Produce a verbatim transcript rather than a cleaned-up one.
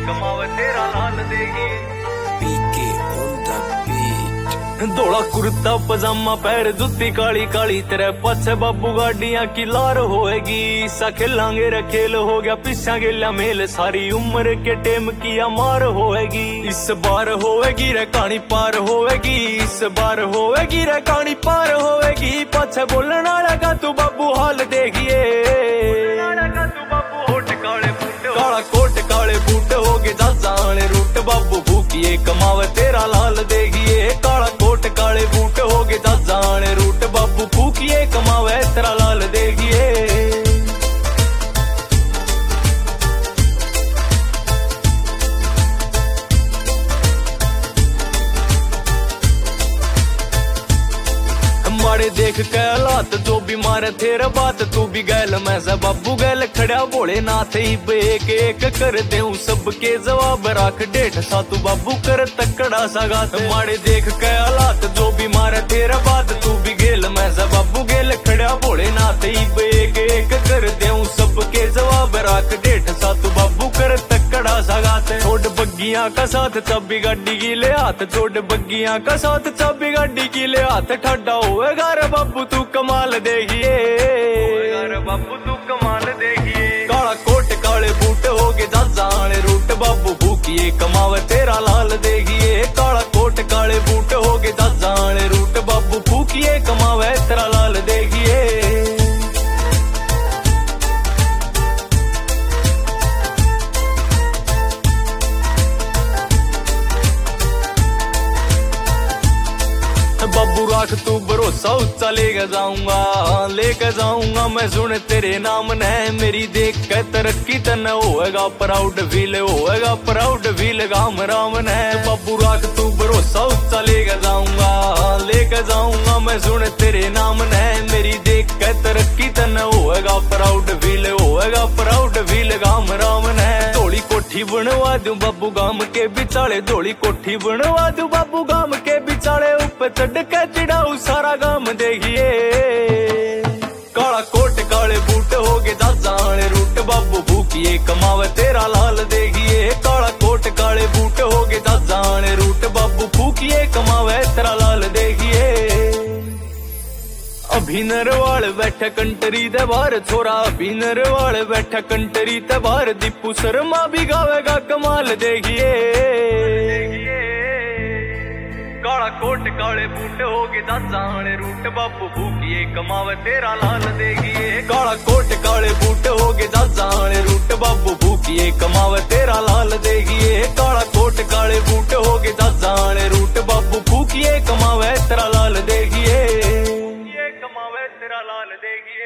कमावे तेरा लाल देगी। पीके ऑन द बीट। धोला कुर्ता पजामा पैर जुत्ती काली काली तेरे पाछे बाबू गाड़ियां की लार होएगी। सा खेलांगे रे खेल हो गया पिछा गेला मेल सारी उम्र के टेम की मार होएगी। इस बार होएगी रे कहानी पार होएगी। इस बार होएगी रे कहानी पार होएगी। पाछे बोलने वाला का तू बाबू हाल देखिए। काला कोट काले बूट हो गए जाने रूट बाबू भूखिए कमावे तेरा लाल देखिए। काला कोट काले बूट हो गए जाने रूट बाबू भूखिए कमावे तेरा लाल देखिए। मारे देख के हालात जो भी मारे तेरे बात तू भी गैल मैं से बाबू गैल खड़ा भोलेनाथ ही एक एक कर दे सबके जवाब रख डेढ़ सा तू बाबू कर तकड़ा सा गात। मारे देख के हालात जो भी मारे तेरे बात तू भी गेल मैं से बाबू गेल खड़ा भोलेनाथ ही एक एक कर दे सबके जवाब रख डेढ़ सा तू बाबू कर तकड़ा सा गात। छोड़ बग्गियां का साथ चाबी गाड़ी की ले हाथ। छोड़ बग्गियां का साथ चाबी गाड़ी की ले हाथ। ठंडा होएगा रे बाबू तू कमाल देखिए। बाबू तू कमाल देखिए। काला कोट काले बूट हो गए जाने रूट बाबू भूखिए कमावे तेरा लाल देखिए। काला कोट काले बूट हो गए जाने रूट बाबू भूखिए कमावे तेरा लाल देखिए। बाबू राख तू भरोसा ऊंचा लेके जाऊंगा लेके जाऊंगा मैं सुन तेरे नाम ने। मेरी देख के तरक्की तन होएगा प्राउड फील होएगा प्राउड फील गाम राम ने। बाबू राख तू भरोसा ऊंचा लेके जाऊंगा लेके जाऊंगा मैं सुन तेरे नाम ने। मेरी देख के तरक्की तन होएगा प्राउड फील होएगा प्राउड फील गाम राम ने। धोली कोठी बनवा दूं बाबू गाम के बिचाले। धोली कोठी बनवा दूं बाबू गाम के बिचाले। ऊपर चढ़ के चिड़ाऊ सारा गाम देखिए। काला कोट काले बूट हो गए जाने रूट बाबू भूखिए कमावे तेरा लाल देखिए। काला कोट काले बूट हो गए जाने रूट बाबू भूखिए कमावे तेरा लाल देखिए। अभिनर वाल बैठा कंटरी दे बाहर छोरा। अभिनर वाल बैठा कंटरी दे बाहर। दीपू शर्मा भी गावेगा कमाल देखिए। काला कोट काले बूट हो गए जाने रूट बाबू भूखिए कमावे तेरा लाल देखिए। काला कोट काले बूट हो गए जाने रूट बाबू भूखिए कमावे तेरा लाल देखिए। काला कोट काले बूट हो गए जाने रूट बाबू भूखिए कमावे तेरा लाल देखिए। कमावे तेरा लाल देखिए।